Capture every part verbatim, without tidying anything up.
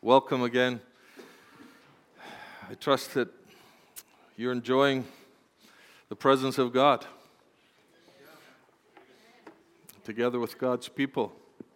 welcome again. I trust that you're enjoying the presence of God together with God's people.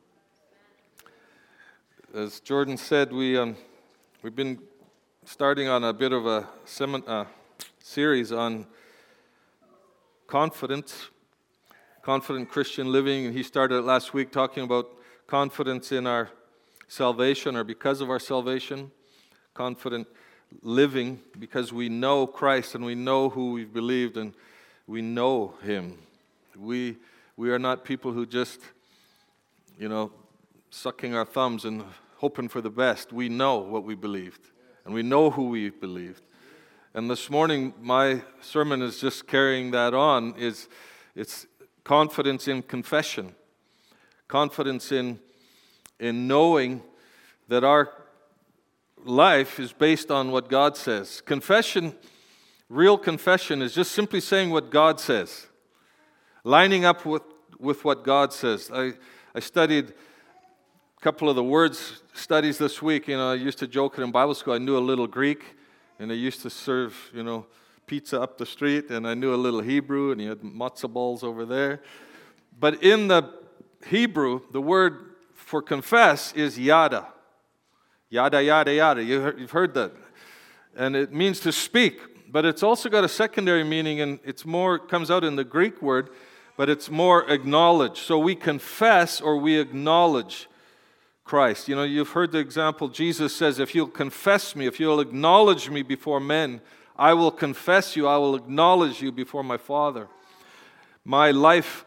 As Jordan said, we, um, we've been starting on a bit of a semin- uh, series on confidence, confident Christian living, and he started it last week talking about confidence in our salvation or because of our salvation, confident living because we know Christ and we know who we've believed and we know Him. We we are not people who just, you know, sucking our thumbs and hoping for the best. We know what we believed and we know who we believed. And this morning, my sermon is just carrying that on. Is it's confidence in confession, confidence in in knowing that our life is based on what God says. Confession, real confession, is just simply saying what God says, lining up with, with what God says. I, I studied a couple of the words studies this week. You know, I used to joke in Bible school, I knew a little Greek, and I used to serve, you know, pizza up the street, and I knew a little Hebrew, and you had matzo balls over there. But in the Hebrew, the word for confess is yada. Yada, yada, yada. You've heard that. And it means to speak. But it's also got a secondary meaning, and it's more, it comes out in the Greek word, but it's more acknowledge. So we confess or we acknowledge Christ. You know, you've heard the example, Jesus says, if you'll confess me, if you'll acknowledge me before men, I will confess you, I will acknowledge you before my Father. My life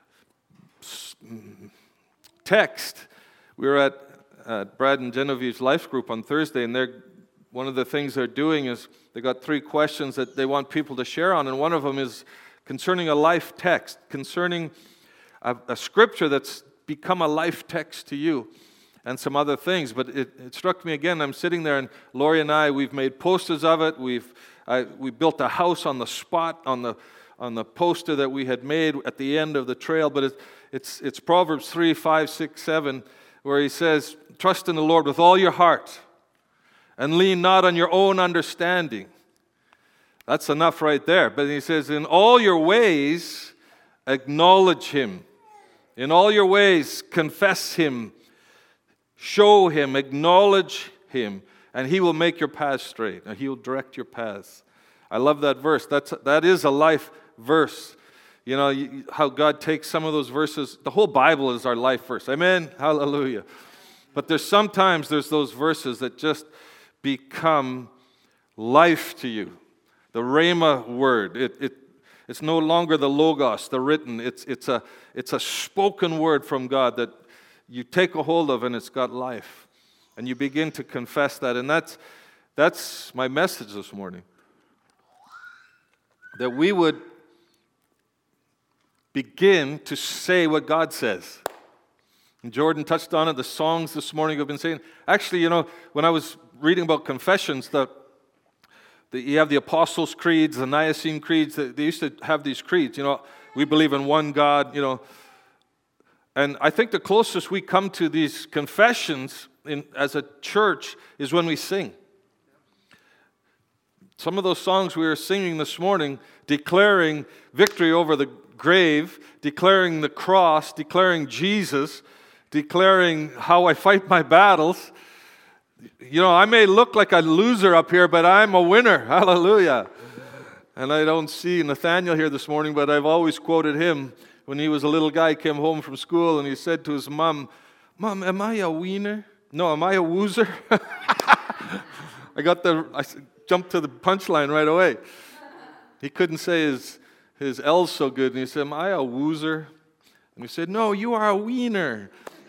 text, we were at uh, Brad and Genevieve's life group on Thursday, and they're one of the things they're doing is they got three questions that they want people to share on, and one of them is concerning a life text, concerning a, a scripture that's become a life text to you, and some other things. But it, it struck me again. I'm sitting there, and Lori and I, we've made posters of it. We've I, we built a house on the spot on the on the poster that we had made at the end of the trail. But it, it's it's Proverbs three, five, six, seven, where he says, "Trust in the Lord with all your heart, and lean not on your own understanding." That's enough right there. But he says, "In all your ways, acknowledge Him. In all your ways, confess Him. Show Him, acknowledge Him, and He will make your paths straight, and He will direct your paths." I love that verse. That's that is a life verse. You know, how God takes some of those verses. The whole Bible is our life verse. Amen? Hallelujah. But there's sometimes there's those verses that just become life to you. The Rhema word. It, it it's no longer the Logos, the written. It's it's a it's a spoken word from God that you take a hold of, and it's got life. And you begin to confess that. And that's that's my message this morning. That we would begin to say what God says. And Jordan touched on it. The songs this morning have been saying. Actually, you know, when I was reading about confessions, the, the you have the Apostles' Creeds, the Nicene Creeds. They, they used to have these creeds. You know, we believe in one God. You know, and I think the closest we come to these confessions in, as a church is when we sing. Some of those songs we were singing this morning, declaring victory over the grave, declaring the cross, declaring Jesus, declaring how I fight my battles. You know, I may look like a loser up here, but I'm a winner. Hallelujah. And I don't see Nathaniel here this morning, but I've always quoted him when he was a little guy, came home from school, and he said to his mom, "Mom, am I a wiener? No, am I a woozer?" I got the... I jumped to the punchline right away. He couldn't say his his L's so good, and he said, "Am I a woozer?" And he said, "No, you are a wiener."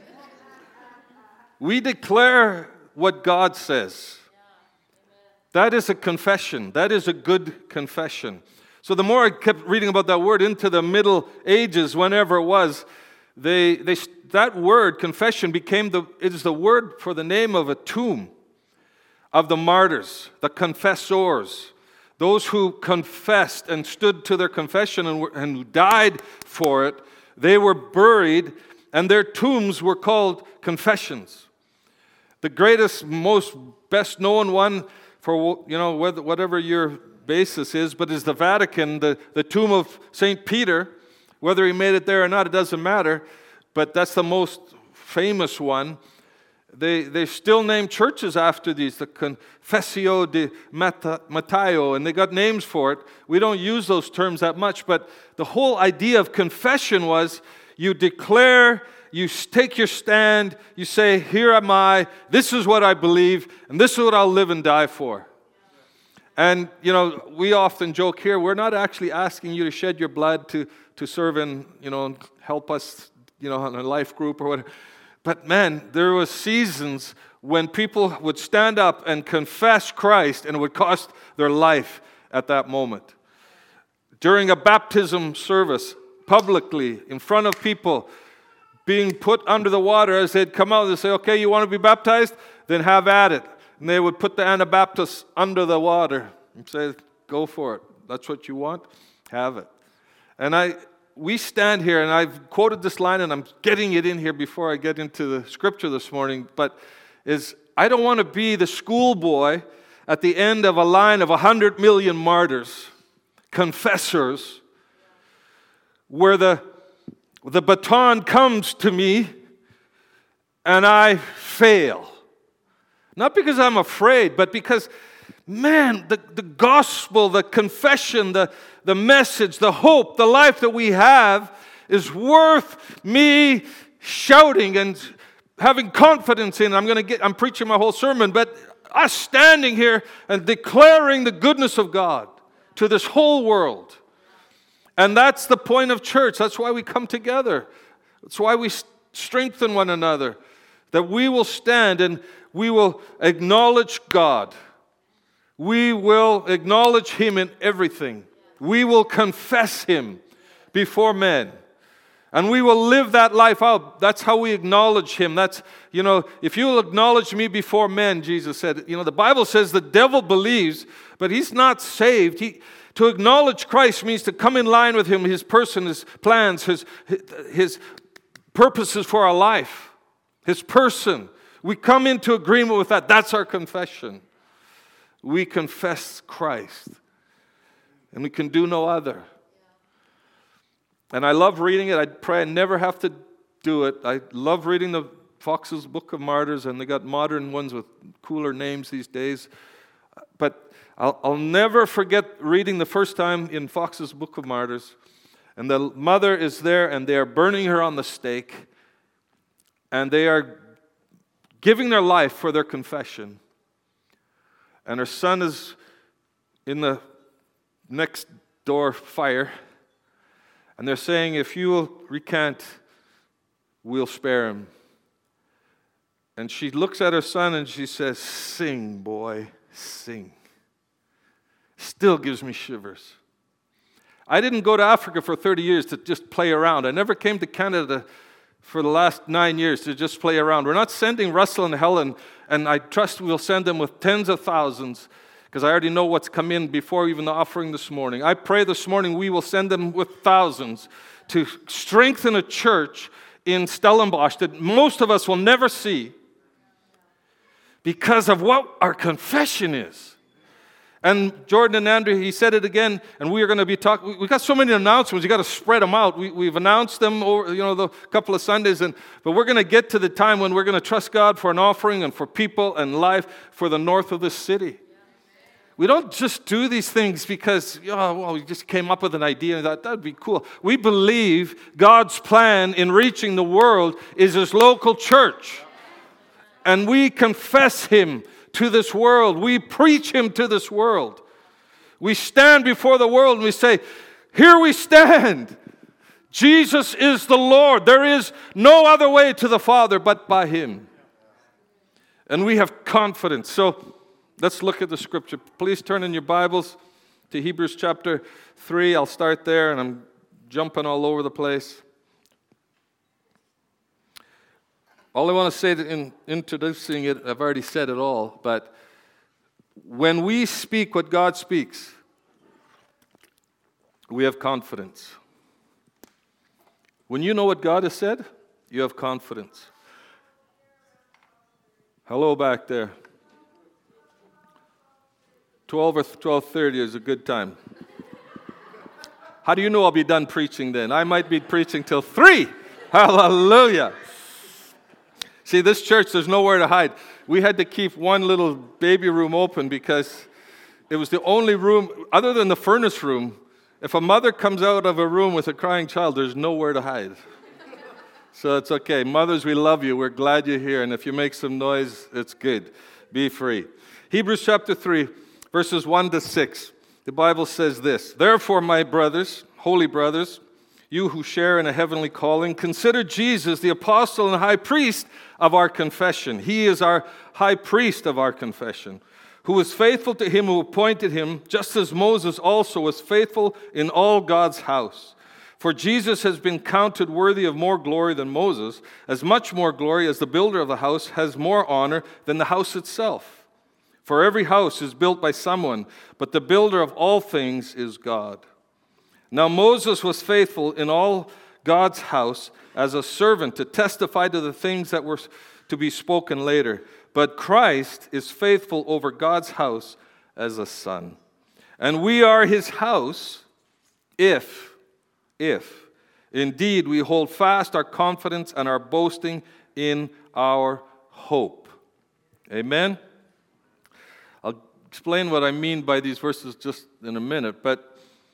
We declare what God says. That is a confession. That is a good confession. So the more I kept reading about that word into the Middle Ages, whenever it was, they they that word confession became the it is the word for the name of a tomb of the martyrs, the confessors, those who confessed and stood to their confession and, were, and died for it. They were buried, and their tombs were called confessions. The greatest, most best-known one for, you know, whatever your basis is, but is the Vatican, the, the tomb of Saint Peter. Whether he made it there or not, it doesn't matter, but that's the most famous one. They they still name churches after these, the Confessio di Matteo, and they got names for it. We don't use those terms that much, but the whole idea of confession was you declare, you take your stand, you say, here am I, this is what I believe, and this is what I'll live and die for. And, you know, we often joke here, we're not actually asking you to shed your blood to, to serve and, you know, help us, you know, in a life group or whatever. But man, there were seasons when people would stand up and confess Christ, and it would cost their life at that moment. During a baptism service, publicly, in front of people, being put under the water, as they'd come out, they'd say, okay, you want to be baptized? Then have at it. And they would put the Anabaptists under the water and say, go for it. That's what you want? Have it. And I... We stand here, and I've quoted this line, and I'm getting it in here before I get into the scripture this morning, but is I don't want to be the schoolboy at the end of a line of a hundred million martyrs, confessors, where the, the baton comes to me, and I fail. Not because I'm afraid, but because, man, the, the gospel, the confession, the The message, the hope, the life that we have is worth me shouting and having confidence in. I'm going to get, I'm preaching my whole sermon, but us standing here and declaring the goodness of God to this whole world. And that's the point of church. That's why we come together. That's why we strengthen one another. That we will stand and we will acknowledge God. We will acknowledge Him in everything. We will confess Him before men. And we will live that life out. That's how we acknowledge Him. That's, you know, if you will acknowledge me before men, Jesus said. You know, the Bible says the devil believes, but he's not saved. He, to acknowledge Christ means to come in line with Him, His person, His plans, His, His purposes for our life, His person. We come into agreement with that. That's our confession. We confess Christ. And we can do no other. And I love reading it. I pray I never have to do it. I love reading the Fox's Book of Martyrs, and they got modern ones with cooler names these days. But I'll, I'll never forget reading the first time in Fox's Book of Martyrs. And the mother is there, and they are burning her on the stake. And they are giving their life for their confession. And her son is in the next door fire, and they're saying, if you will recant, we'll spare him. And she looks at her son and she says, sing, boy, sing. Still gives me shivers. I didn't go to Africa for thirty years to just play around. I never came to Canada for the last nine years to just play around. We're not sending Russell and Helen, and I trust we'll send them with tens of thousands, because I already know what's come in before even the offering this morning. I pray this morning we will send them with thousands to strengthen a church in Stellenbosch that most of us will never see because of what our confession is. And Jordan and Andrew, he said it again, and we are going to be talking. We got so many announcements, you got to spread them out. We, we've announced them over, you know, the couple of Sundays, and but we're going to get to the time when we're going to trust God for an offering and for people and life for the north of this city. We don't just do these things because, oh, well, we just came up with an idea and thought that would be cool. We believe God's plan in reaching the world is His local church. And we confess Him to this world. We preach Him to this world. We stand before the world and we say, here we stand. Jesus is the Lord. There is no other way to the Father but by Him. And we have confidence. So let's look at the scripture. Please turn in your Bibles to Hebrews chapter three. I'll start there, and I'm jumping all over the place. All I want to say in introducing it, I've already said it all, but when we speak what God speaks, we have confidence. When you know what God has said, you have confidence. Hello back there. twelve or twelve thirty is a good time. How do you know I'll be done preaching then? I might be preaching till three. Hallelujah. See, this church, there's nowhere to hide. We had to keep one little baby room open because it was the only room, other than the furnace room, if a mother comes out of a room with a crying child, there's nowhere to hide. So it's okay. Mothers, we love you. We're glad you're here. And if you make some noise, it's good. Be free. Hebrews chapter three, verses one to six. The Bible says this: Therefore, my brothers, holy brothers, you who share in a heavenly calling, consider Jesus the apostle and high priest of our confession. He is our high priest of our confession, who was faithful to him who appointed him, just as Moses also was faithful in all God's house. For Jesus has been counted worthy of more glory than Moses, as much more glory as the builder of the house has more honor than the house itself. For every house is built by someone, but the builder of all things is God. Now Moses was faithful in all God's house as a servant to testify to the things that were to be spoken later. But Christ is faithful over God's house as a son. And we are his house if, if, indeed we hold fast our confidence and our boasting in our hope. Amen? I'll explain what I mean by these verses just in a minute, but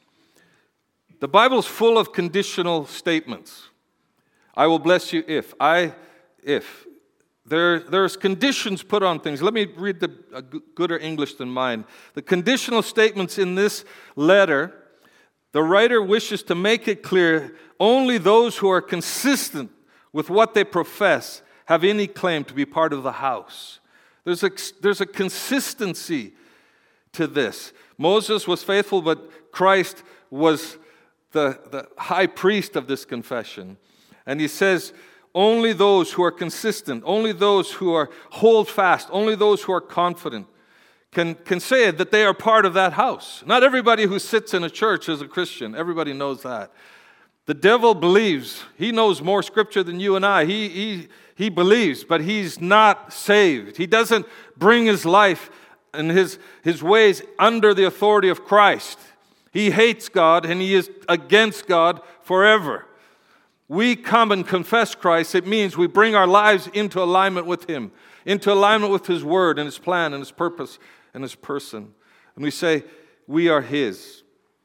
the Bible's full of conditional statements. I will bless you if. I, if. There, there's conditions put on things. Let me read the uh, gooder English than mine. The conditional statements in this letter, the writer wishes to make it clear only those who are consistent with what they profess have any claim to be part of the house. There's a, there's a consistency to this. Moses was faithful, but Christ was the, the high priest of this confession. And he says, only those who are consistent, only those who are hold fast, only those who are confident can, can say that they are part of that house. Not everybody who sits in a church is a Christian. Everybody knows that. The devil believes. He knows more scripture than you and I. He, he, he believes, but he's not saved. He doesn't bring his life and his, his ways under the authority of Christ. He hates God and he is against God forever. We come and confess Christ. It means we bring our lives into alignment with him, into alignment with his word and his plan and his purpose and his person. And we say, we are his.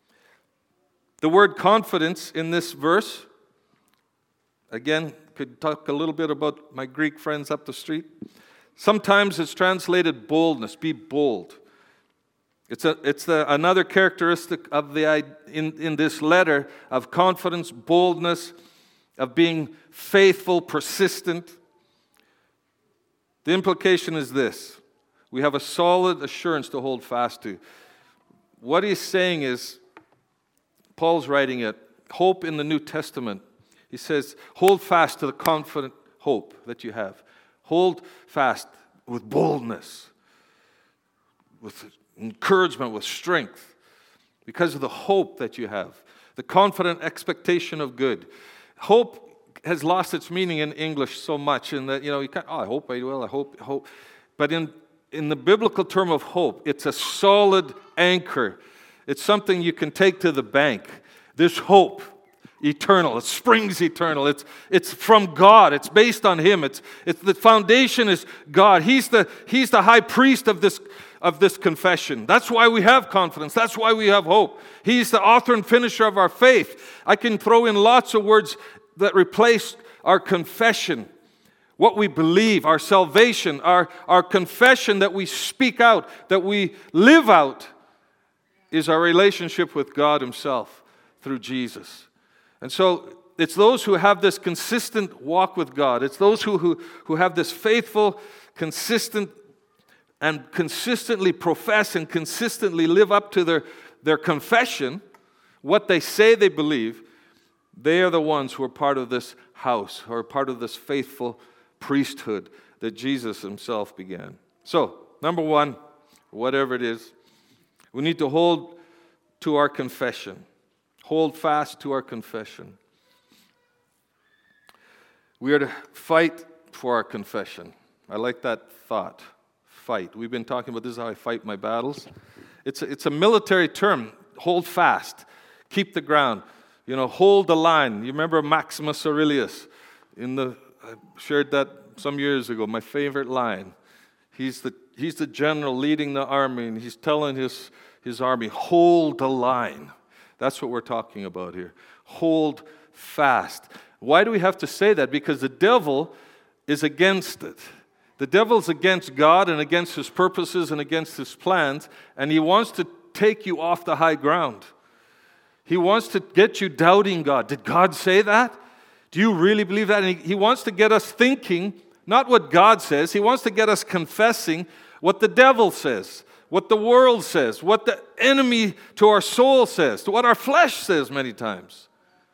The word confidence in this verse, again, could talk a little bit about my Greek friends up the street. Sometimes it's translated boldness, be bold. It's a, it's the, another characteristic of the in, in this letter of confidence, boldness, of being faithful, persistent. The implication is this: we have a solid assurance to hold fast to. What he's saying is, Paul's writing it, hope in the New Testament. He says, hold fast to the confident hope that you have. Hold fast with boldness, with encouragement, with strength, because of the hope that you have, the confident expectation of good. Hope has lost its meaning in English so much in that, you know, you can't, oh, I hope I will, I hope, I hope. But in, in the biblical term of hope, it's a solid anchor. It's something you can take to the bank. This hope, eternal, it springs eternal. It's, it's from God. It's based on him. It's, it's the foundation is God. He's the, he's the high priest of this of this confession. That's why we have confidence. That's why we have hope. He's the author and finisher of our faith. I can throw in lots of words that replace our confession, what we believe, our salvation, our, our confession that we speak out, that we live out, is our relationship with God himself through Jesus. And so it's those who have this consistent walk with God. It's those who, who, who have this faithful, consistent and consistently profess and consistently live up to their, their confession, what they say they believe. They are the ones who are part of this house, who are part of this faithful priesthood that Jesus himself began. So, number one, whatever it is, we need to hold to our confession. Hold fast to our confession. We are to fight for our confession. I like that thought. Fight. We've been talking about this is how I fight my battles. It's a, it's a military term. Hold fast. Keep the ground. You know, hold the line. You remember Maximus Aurelius? In the I shared that some years ago. My favorite line. He's the he's the general leading the army, and he's telling his his army, hold the line. That's what we're talking about here. Hold fast. Why do we have to say that? Because the devil is against it. The devil's against God and against his purposes and against his plans, and he wants to take you off the high ground. He wants to get you doubting God. Did God say that? Do you really believe that? And he, he wants to get us thinking, not what God says. He wants to get us confessing what the devil says, what the world says, what the enemy to our soul says, to what our flesh says many times.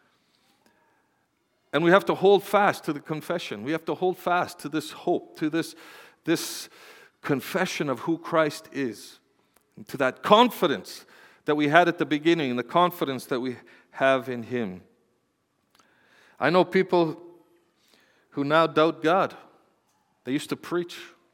And we have to hold fast to the confession. We have to hold fast to this hope, to this, this confession of who Christ is, to that confidence that we had at the beginning, and the confidence that we have in Him. I know people who now doubt God. They used to preach.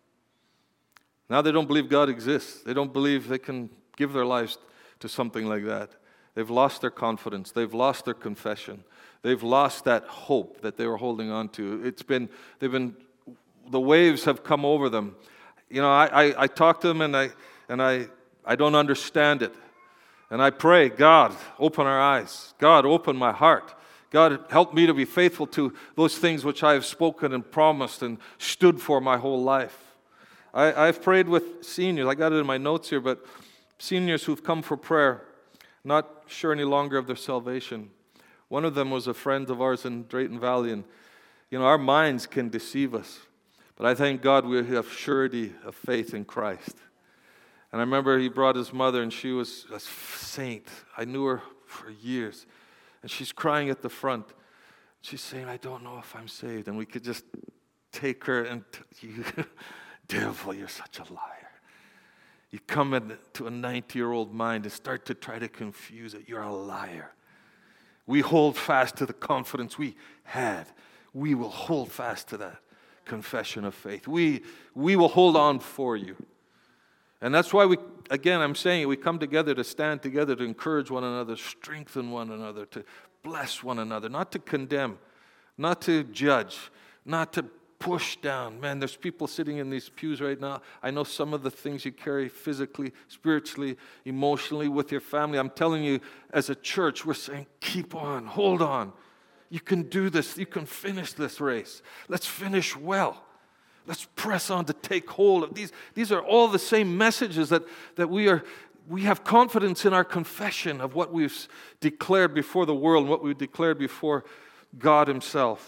Now they don't believe God exists. They don't believe they can give their lives to something like that. They've lost their confidence. They've lost their confession. They've lost that hope that they were holding on to. It's been, they've been, the waves have come over them. You know, I, I, I talk to them and I, and I, I don't understand it. And I pray, God, open our eyes. God, open my heart. God, help me to be faithful to those things which I have spoken and promised and stood for my whole life. I, I've prayed with seniors. I got it in my notes here, but seniors who've come for prayer, not sure any longer of their salvation. One of them was a friend of ours in Drayton Valley, and you know, our minds can deceive us. But I thank God we have surety of faith in Christ. And I remember he brought his mother, and she was a saint. I knew her for years. And she's crying at the front. She's saying, I don't know if I'm saved. And we could just take her and, t- you, devil, you're such a liar. You come into a ninety-year-old mind and start to try to confuse it. You're a liar. We hold fast to the confidence we had. We will hold fast to that confession of faith. We, we will hold on for you. And that's why we, again, I'm saying it, we come together to stand together, to encourage one another, strengthen one another, to bless one another, not to condemn, not to judge, not to push down. Man, there's people sitting in these pews right now. I know some of the things you carry physically, spiritually, emotionally with your family. I'm telling you, as a church, we're saying, keep on, hold on. You can do this. You can finish this race. Let's finish well. Let's press on to take hold of these. These are all the same messages that, that we are. We have confidence in our confession of what we've declared before the world and what we've declared before God Himself.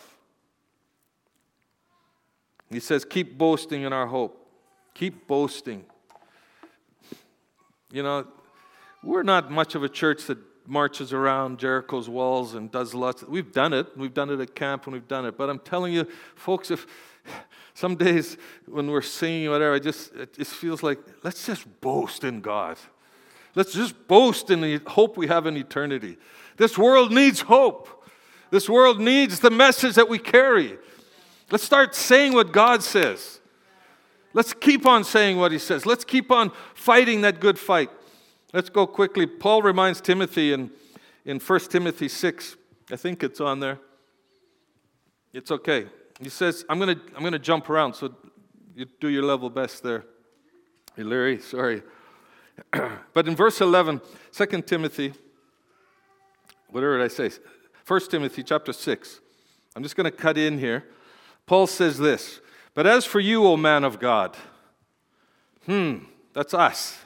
He says, keep boasting in our hope. Keep boasting. You know, we're not much of a church that marches around Jericho's walls and does lots. Of, we've done it. We've done it at camp and we've done it. But I'm telling you, folks, if some days when we're singing or whatever, I just, it just feels like, let's just boast in God. Let's just boast in the hope we have in eternity. This world needs hope. This world needs the message that we carry. Let's start saying what God says. Let's keep on saying what He says. Let's keep on fighting that good fight. Let's go quickly. Paul reminds Timothy in, in First Timothy six. I think it's on there. It's okay. He says, I'm going to I'm going to jump around, so you do your level best there. Hey, Larry, sorry. But in verse eleven, Second Timothy, whatever did I say? First Timothy chapter six. I'm just going to cut in here. Paul says this, but as for you, O man of God, hmm, that's us.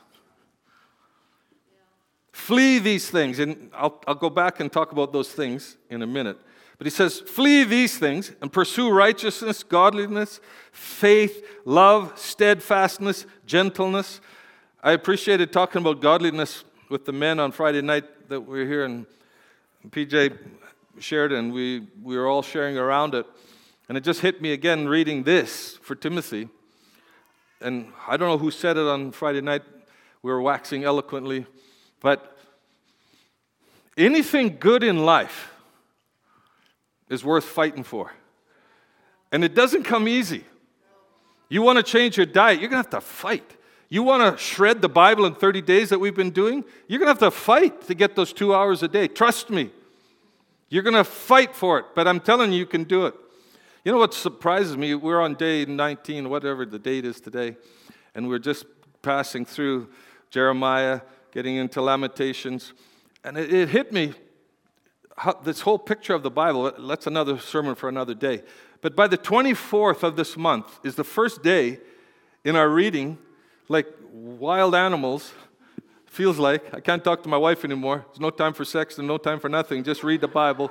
Flee these things, and I'll, I'll go back and talk about those things in a minute. But he says, flee these things and pursue righteousness, godliness, faith, love, steadfastness, gentleness. I appreciated talking about godliness with the men on Friday night that we were here, and P J shared, and we, we were all sharing around it. And it just hit me again reading this for Timothy. And I don't know who said it on Friday night. We were waxing eloquently. But anything good in life is worth fighting for. And it doesn't come easy. You want to change your diet, you're going to have to fight. You want to shred the Bible in thirty days that we've been doing, you're going to have to fight to get those two hours a day. Trust me. You're going to fight for it, but I'm telling you, you can do it. You know what surprises me? We're on day nineteen, whatever the date is today, and we're just passing through Jeremiah, getting into Lamentations, and it, it hit me, how, this whole picture of the Bible. That's another sermon for another day. But by the twenty-fourth of this month is the first day in our reading, like wild animals, feels like. I can't talk to my wife anymore. There's no time for sex and no time for nothing. Just read the Bible.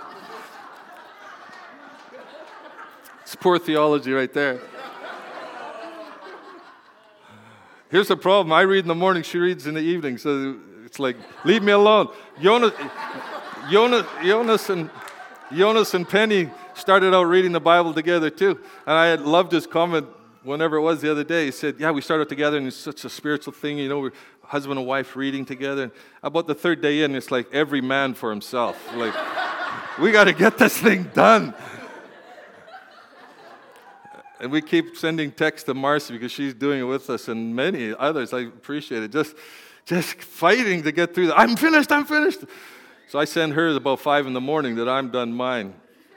It's poor theology right there. Here's the problem. I read in the morning, she reads in the evening. So it's like, leave me alone. Jonas, Jonas, Jonas, and, Jonas and Penny started out reading the Bible together too. And I had loved his comment whenever it was the other day. He said, yeah, we started together and it's such a spiritual thing. You know, we're husband and wife reading together. And about the third day in, it's like every man for himself. Like, we got to get this thing done. And we keep sending texts to Marcy because she's doing it with us and many others. I appreciate it. Just, just fighting to get through that. I'm finished, I'm finished. So I send hers about five in the morning that I'm done mine.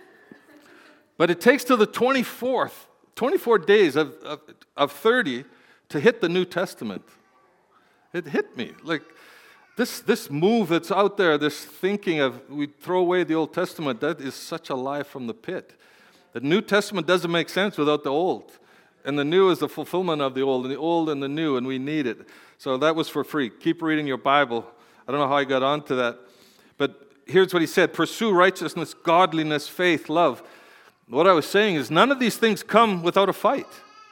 But it takes till the twenty-fourth, twenty-four days of, of, of thirty to hit the New Testament. It hit me. Like this, this move that's out there, this thinking of we throw away the Old Testament, that is such a lie from the pit. The New Testament doesn't make sense without the Old. And the new is the fulfillment of the Old, and the Old and the new, and we need it. So that was for free. Keep reading your Bible. I don't know how I got onto that. But here's what he said. Pursue righteousness, godliness, faith, love. What I was saying is none of these things come without a fight.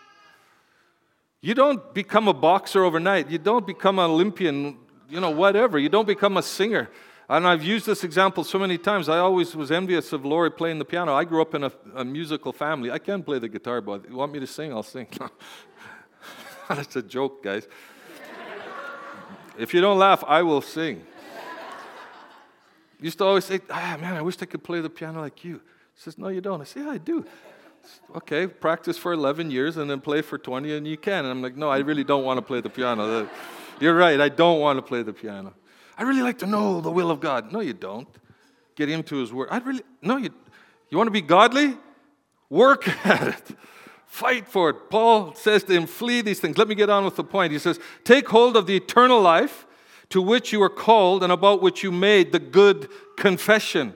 You don't become a boxer overnight. You don't become an Olympian, you know, whatever. You don't become a singer. And I've used this example so many times. I always was envious of Lori playing the piano. I grew up in a, a musical family. I can play the guitar, but you want me to sing, I'll sing. That's a joke, guys. If you don't laugh, I will sing. Used to always say, ah, man, I wish I could play the piano like you. He says, no, you don't. I say, yeah, I do. Okay, practice for eleven years and then play for twenty and you can. And I'm like, no, I really don't want to play the piano. You're right, I don't want to play the piano. I really like to know the will of God. No, you don't. Get into His Word. I really, no, you, you want to be godly? Work at it. Fight for it. Paul says to him, flee these things. Let me get on with the point. He says, take hold of the eternal life to which you were called and about which you made the good confession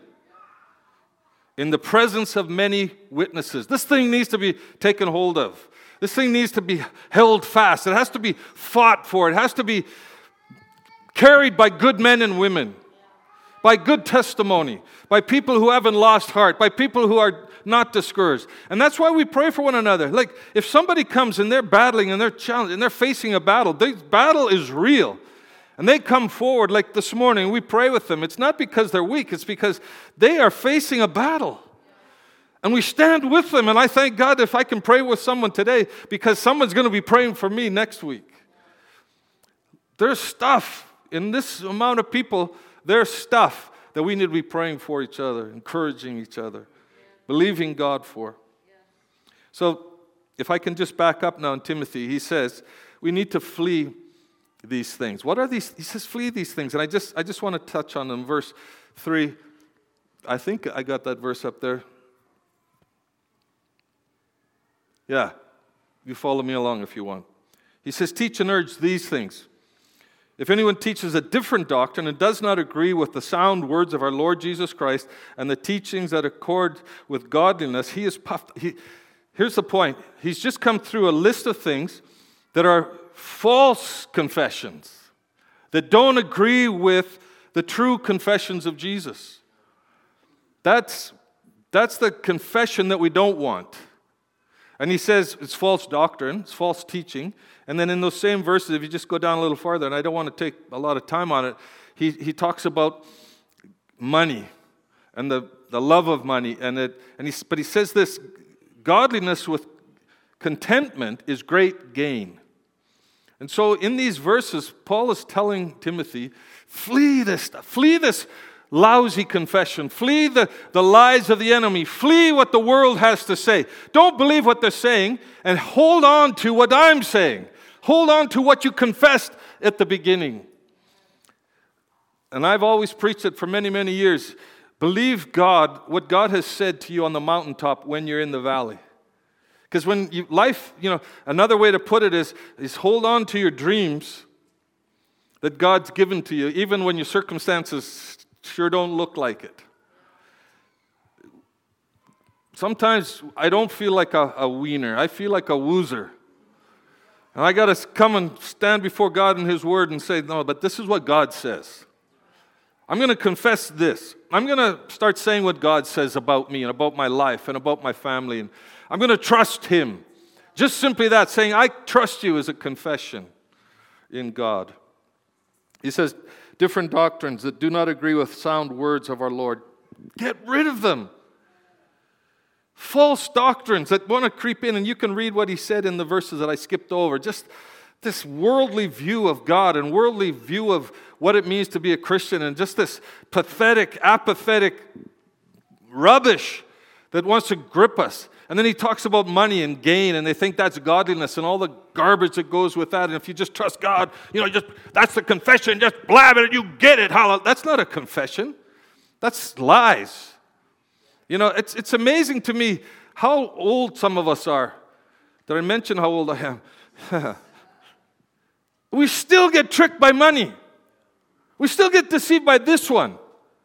in the presence of many witnesses. This thing needs to be taken hold of. This thing needs to be held fast. It has to be fought for. It has to be carried by good men and women, by good testimony, by people who haven't lost heart, by people who are not discouraged. And that's why we pray for one another. Like, if somebody comes and they're battling and they're challenged and they're facing a battle, the battle is real. And they come forward like this morning, we pray with them. It's not because they're weak, it's because they are facing a battle. And we stand with them, and I thank God if I can pray with someone today because someone's going to be praying for me next week. There's stuff in this amount of people, there's stuff that we need to be praying for each other, encouraging each other, believing God for. So if I can just back up now in Timothy, he says we need to flee these things. What are these? He says flee these things. And I just I just want to touch on them. Verse three. I think I got that verse up there. Yeah. You follow me along if you want. He says, teach and urge these things. If anyone teaches a different doctrine and does not agree with the sound words of our Lord Jesus Christ and the teachings that accord with godliness, he is puffed. He, here's the point. He's just come through a list of things that are false confessions, that don't agree with the true confessions of Jesus. That's, that's the confession that we don't want. And he says it's false doctrine, it's false teaching. And then in those same verses, if you just go down a little farther, and I don't want to take a lot of time on it, he, he talks about money and the, the love of money. And it, and he, but he says this, godliness with contentment is great gain. And so in these verses, Paul is telling Timothy, flee this stuff, flee this lousy confession. Flee the, the lies of the enemy. Flee what the world has to say. Don't believe what they're saying, and hold on to what I'm saying. Hold on to what you confessed at the beginning. And I've always preached it for many, many years. Believe God, what God has said to you on the mountaintop when you're in the valley. Because when you, life, you know, another way to put it is, is hold on to your dreams that God's given to you, even when your circumstances sure don't look like it. Sometimes I don't feel like a, a wiener. I feel like a woozer. And I got to come and stand before God and His Word and say, no, but this is what God says. I'm going to confess this. I'm going to start saying what God says about me and about my life and about my family. And I'm going to trust Him. Just simply that, saying, I trust you, is a confession in God. He says, different doctrines that do not agree with sound words of our Lord, get rid of them. False doctrines that want to creep in, and you can read what he said in the verses that I skipped over. Just this worldly view of God and worldly view of what it means to be a Christian, and just this pathetic, apathetic rubbish that wants to grip us. And then he talks about money and gain, and they think that's godliness and all the garbage that goes with that. And if you just trust God, you know, just that's the confession, just blab it, you get it. Hallelujah. That's not a confession. That's lies. You know, it's it's amazing to me how old some of us are. Did I mention how old I am? We still get tricked by money. We still get deceived by this one.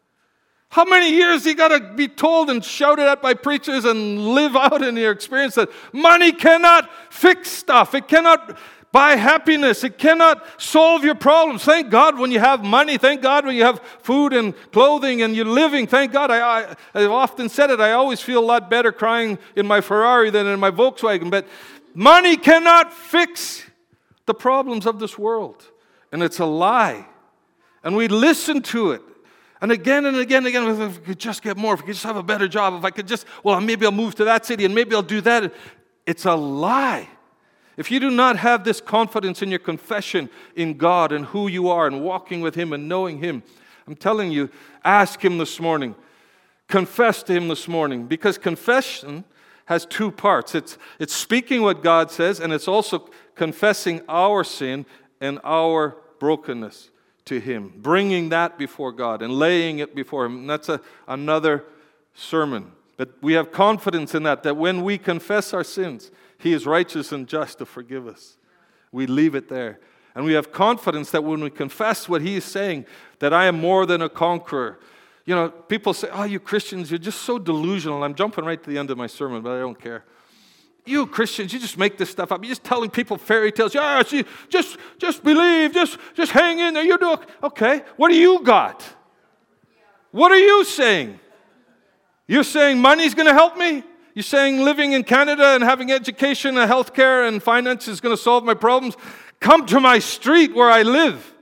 How many years you got to be told and shouted at by preachers and live out in your experience that money cannot fix stuff. It cannot buy happiness. It cannot solve your problems. Thank God when you have money. Thank God when you have food and clothing and you're living. Thank God. I, I, I've often said it. I always feel a lot better crying in my Ferrari than in my Volkswagen. But money cannot fix the problems of this world. And it's a lie. And we listen to it. And again and again and again, if we could just get more, if we could just have a better job, if I could just, well, maybe I'll move to that city and maybe I'll do that. It's a lie. If you do not have this confidence in your confession in God and who you are and walking with Him and knowing Him, I'm telling you, ask Him this morning. Confess to Him this morning. Because confession has two parts. It's, it's speaking what God says, and it's also confessing our sin and our brokenness to Him, bringing that before God and laying it before Him. And that's a, another sermon. But we have confidence in that, that when we confess our sins, He is righteous and just to forgive us. We leave it there. And we have confidence that when we confess what He is saying, that I am more than a conqueror. You know, people say, oh, you Christians, you're just so delusional. I'm jumping right to the end of my sermon, but I don't care. You Christians, you just make this stuff up. You're just telling people fairy tales. Yeah, see, just, just believe, just, just hang in there. You do it. Okay, what do you got? What are you saying? You're saying money's going to help me? You're saying living in Canada and having education and health care and finance is going to solve my problems? Come to my street where I live.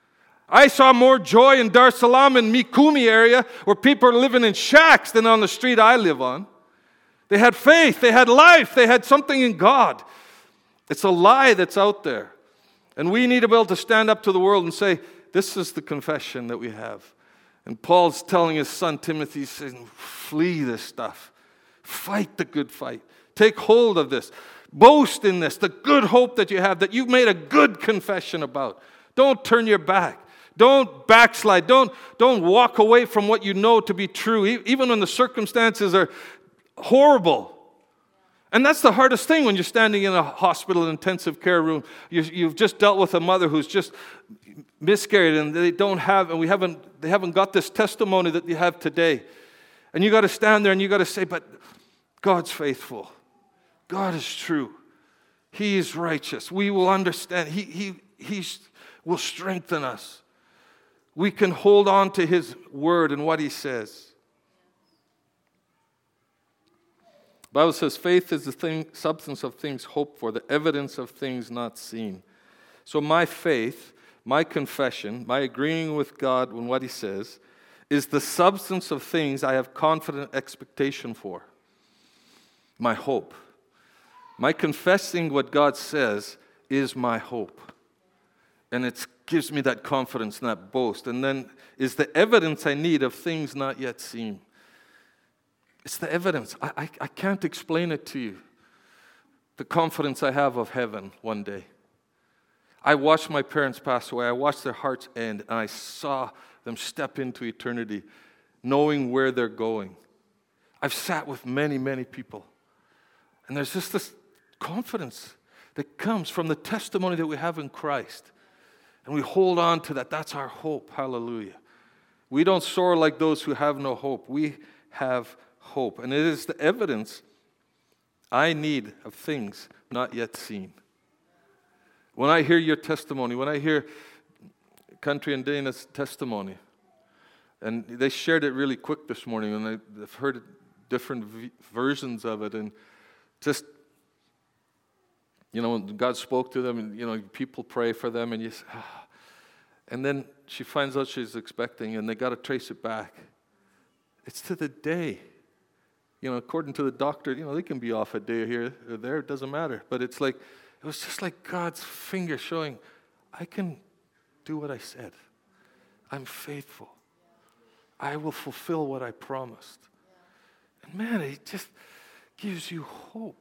I saw more joy in Dar es Salaam and Mikumi area where people are living in shacks than on the street I live on. They had faith, they had life, they had something in God. It's a lie that's out there. And we need to be able to stand up to the world and say, this is the confession that we have. And Paul's telling his son Timothy, he's saying, flee this stuff. Fight the good fight. Take hold of this. Boast in this, the good hope that you have, that you've made a good confession about. Don't turn your back. Don't backslide. Don't, don't walk away from what you know to be true, even when the circumstances are horrible. And that's the hardest thing when you're standing in a hospital intensive care room. You, you've just dealt with a mother who's just miscarried, and they don't have, and we haven't, they haven't got this testimony that you have today. And you got to stand there and you got to say, but God's faithful. God is true. He is righteous. We will understand. He, he, he will strengthen us. We can hold on to His word and what He says. The Bible says faith is the thing, substance of things hoped for, the evidence of things not seen. So my faith, my confession, my agreeing with God on what He says, is the substance of things I have confident expectation for. My hope. My confessing what God says is my hope. And it gives me that confidence and that boast. And then is the evidence I need of things not yet seen. It's the evidence. I, I, I can't explain it to you. The confidence I have of heaven one day. I watched my parents pass away. I watched their hearts end. And I saw them step into eternity, knowing where they're going. I've sat with many, many people. And there's just this confidence that comes from the testimony that we have in Christ. And we hold on to that. That's our hope. Hallelujah. We don't soar like those who have no hope. We have hope. And it is the evidence I need of things not yet seen. When I hear your testimony, when I hear Country and Dana's testimony, and they shared it really quick this morning, and I've heard different v- versions of it, and just, you know, God spoke to them, and, you know, people pray for them, and you say, ah. And then she finds out she's expecting, and they got to trace it back. It's to the day. You know, according to the doctor, you know, they can be off a day here or there, it doesn't matter. But it's like, it was just like God's finger showing, I can do what I said. I'm faithful. I will fulfill what I promised. And man, it just gives you hope.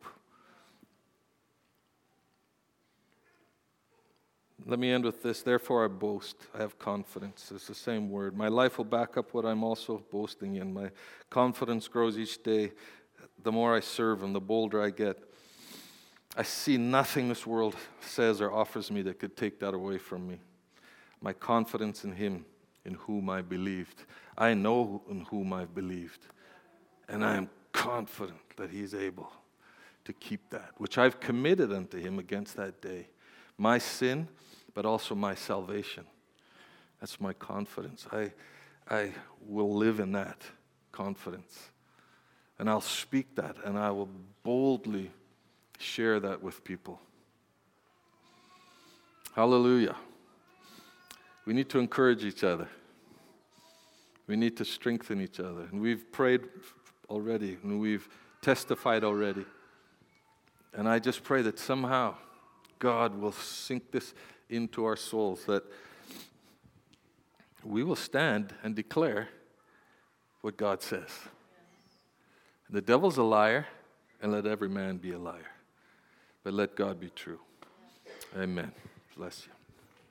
Let me end with this. Therefore I boast. I have confidence. It's the same word. My life will back up what I'm also boasting in. My confidence grows each day. The more I serve Him, the bolder I get. I see nothing this world says or offers me that could take that away from me. My confidence in Him, in whom I believed. I know in whom I've believed. And I am confident that He is able to keep that, which I've committed unto Him against that day. My sin, but also my salvation. That's my confidence. I, I will live in that confidence. And I'll speak that, and I will boldly share that with people. Hallelujah. We need to encourage each other. We need to strengthen each other. And we've prayed already, and we've testified already. And I just pray that somehow God will sink this into our souls, that we will stand and declare what God says. The devil's a liar, and let every man be a liar. But let God be true. Amen. Bless you.